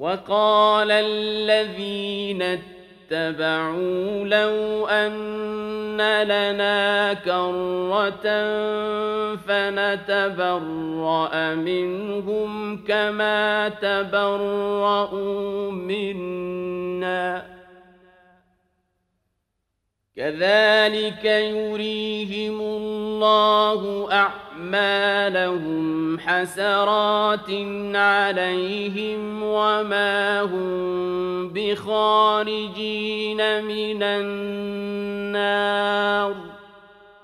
وقال الذين اتبعوا لو أن لنا كرة فنتبرأ منهم كما تبرؤوا منا كذلك يريهم الله أعمالهم حسرات عليهم وما هم بخارجين من النار